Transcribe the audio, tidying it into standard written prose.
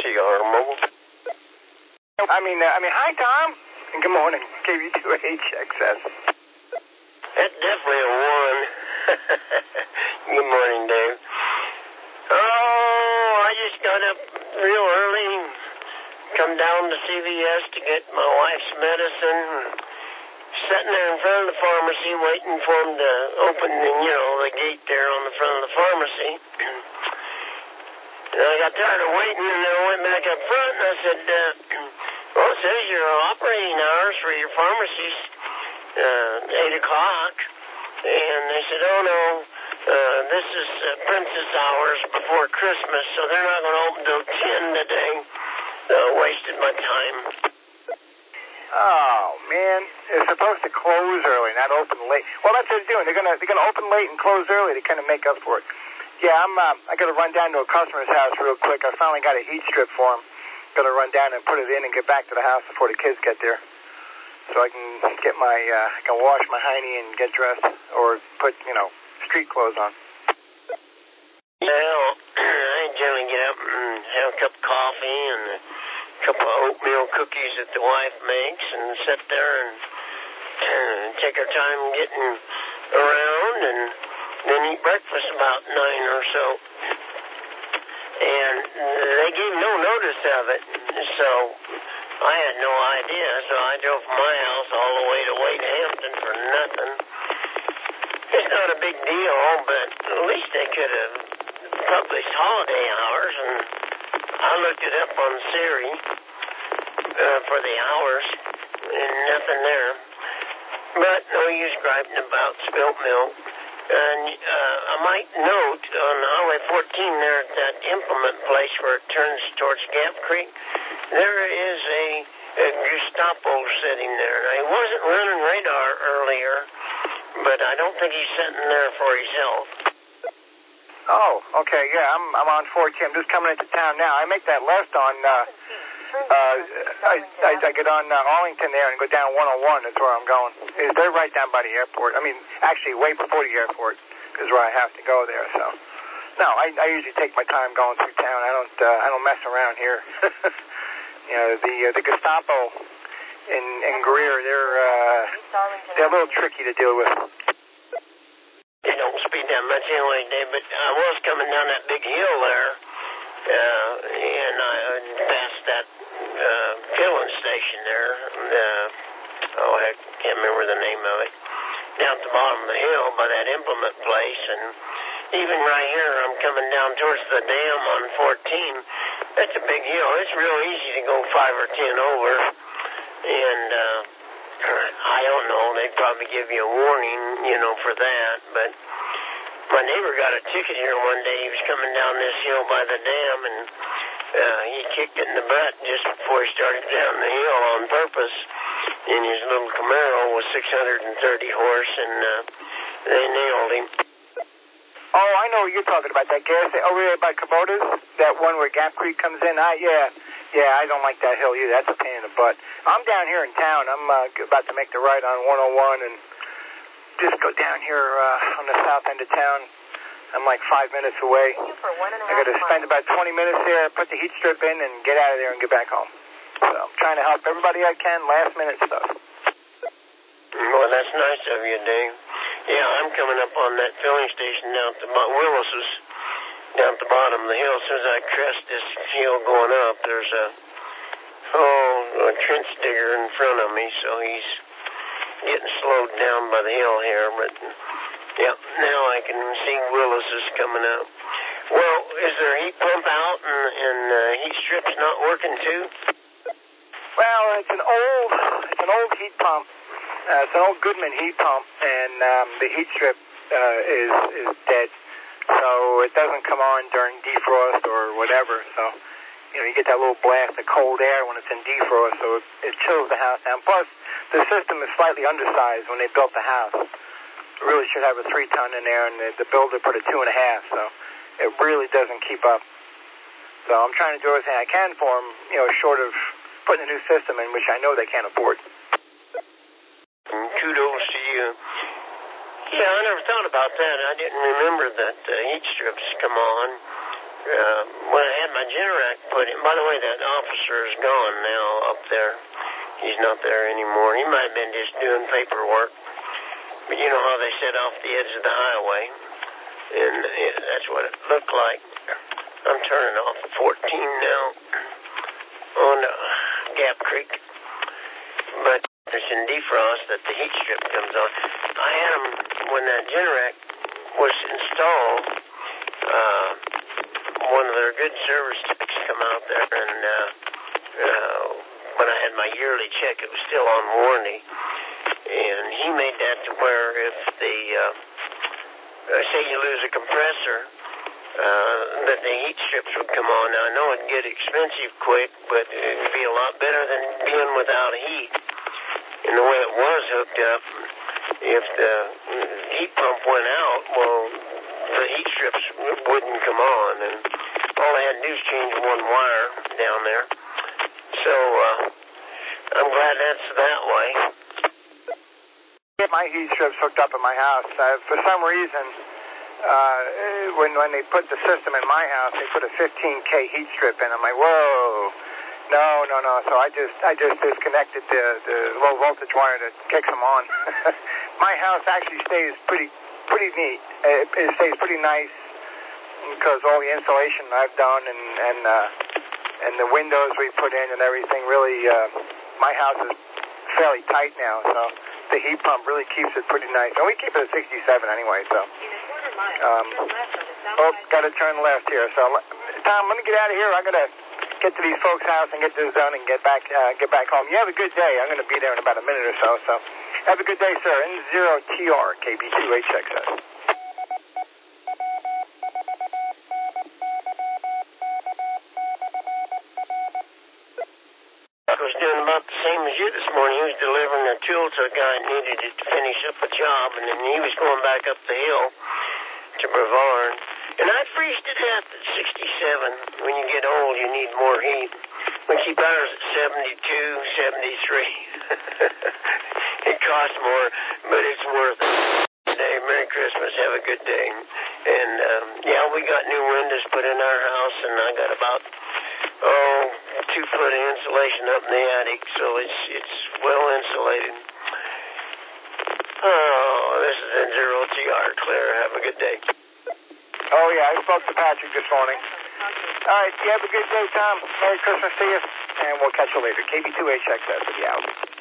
KTR Mobile. Hi, Tom. And good morning, KV2HXS. That's definitely a one. Good morning, Dave. Oh, I just got up real early, come down to CVS to get my wife's medicine, sitting there in front of the pharmacy waiting for them to open, the gate there on the front of the pharmacy. And I got tired of waiting, and then I went back up front, and I said, well, it says your operating hours for your pharmacy's 8 o'clock. And they said, oh, no, this is Princess hours before Christmas, so they're not going to open till 10 today. Wasted my time. Oh, man. It's supposed to close early, not open late. Well, that's what they're doing. They're gonna open late and close early to kind of make up for it. Yeah, I got to run down to a customer's house real quick. I finally got a heat strip for him. Got to run down and put it in and get back to the house before the kids get there. So I can get I can wash my hiney and get dressed or put, street clothes on. Well, I generally get up and have a cup of coffee and a couple of oatmeal cookies that the wife makes and sit there and take our time getting around and then eat breakfast about 9 or so. And they gave no notice of it, so I had no idea, so I drove from my house all the way to Wade Hampton for nothing. It's not a big deal, but at least they could have published holiday hours, and I looked it up on Siri for the hours, and nothing there. But no use griping about spilt milk. And I might note on Highway 14 there at that implement place where it turns towards Gap Creek, there is a Gestapo sitting there. Now, he wasn't running radar earlier, but I don't think he's sitting there for his health. Oh, okay, yeah, I'm on 14. I'm just coming into town now. I make that left on, I get on Arlington there and go down 101. That's where I'm going. They're right down by the airport. Actually, way before the airport is where I have to go there. So, no, I usually take my time going through town. I don't mess around here. The Gestapo in Greer, they're a little tricky to deal with. They don't speed that much anyway, Dave, but I was coming down that big hill there, and I passed that filling station there. I can't remember the name of it. Down at the bottom of the hill by that implement place, and even right here, I'm coming down towards the dam on 14. That's a big hill. It's real easy to go 5 or 10 over, and I don't know. They'd probably give you a warning, for that, but my neighbor got a ticket here one day. He was coming down this hill by the dam, and he kicked it in the butt just before he started down the hill on purpose in his little Camaro with 630 horse, and they nailed him. Oh, I know what you're talking about, that gas over there by Kubota's, that one where Gap Creek comes in. Yeah, I don't like that hill either. That's a pain in the butt. I'm down here in town. I'm about to make the right on 101 and just go down here on the south end of town. I'm like 5 minutes away. I got to spend about 20 minutes there, put the heat strip in, and get out of there and get back home. So I'm trying to help everybody I can, last minute stuff. Well, that's nice of you, Dave. Yeah, I'm coming up on that filling station down at the Willis's, down at the bottom of the hill. As soon as I crest this hill going up, there's a trench digger in front of me, so he's getting slowed down by the hill here. But, yeah, now I can see Willis's coming up. Well, is there a heat pump out and heat strips not working too? Well, it's an old heat pump. It's an old Goodman heat pump, and the heat strip is dead. So it doesn't come on during defrost or whatever. So, you get that little blast of cold air when it's in defrost, so it chills the house down. Plus, the system is slightly undersized when they built the house. It really should have a 3-ton in there, and the builder put a 2.5, so it really doesn't keep up. So I'm trying to do everything I can for them, short of putting a new system in, which I know they can't afford. Kudos to you. Yeah, I never thought about that. I didn't remember that heat strips come on. when I had my Generac put in, by the way, that officer is gone now up there. He's not there anymore. He might have been just doing paperwork. But you know how they sit off the edge of the highway, and that's what it looked like. I'm turning off at 14 now on Gap Creek, but there's in defrost that the heat strip comes on. I had them when that Generac was installed. One of their good service techs come out there, and when I had my yearly check, it was still on warranty. And he made that to where if say you lose a compressor, that the heat strips would come on. Now, I know it'd get expensive quick, but it'd be a lot better than being without heat. And the way it was hooked up, if the heat pump went out, well, the heat strips wouldn't come on. And all I had to do is change one wire down there. So I'm glad that's that way. Get my heat strips hooked up in my house. For some reason, when they put the system in my house, they put a 15K heat strip in. I'm like, whoa, no. So I just disconnected the low voltage wire that kicks them on. My house actually stays pretty neat. It stays pretty nice because all the insulation I've done and the windows we put in and everything. Really, my house is fairly tight now, so the heat pump really keeps it pretty nice. And we keep it at 67 anyway, so. Got to turn left here. So, Tom, let me get out of here. I'm going to get to these folks' house and get this done and get back home. You have a good day. I'm going to be there in about a minute or so. So, have a good day, sir. N0TR, KB2HXS. I was doing about the same as you this morning. He was delivering a tool to a guy who needed it to finish up a job, and then he was going back up the hill to Brevard. And I freezed to death at 67. When you get old, you need more heat. We keep ours at 72, 73. It costs more, but it's worth it. Hey, Merry Christmas. Have a good day. And, yeah, we got new windows put in our house, and I got about 2 foot of insulation up in the attic, so it's well insulated. Oh, this is N0TR, Claire. Have a good day. Oh, yeah, I spoke to Patrick this morning. All right, you have a good day, Tom. Merry Christmas to you, and we'll catch you later. KB2HXS with you out.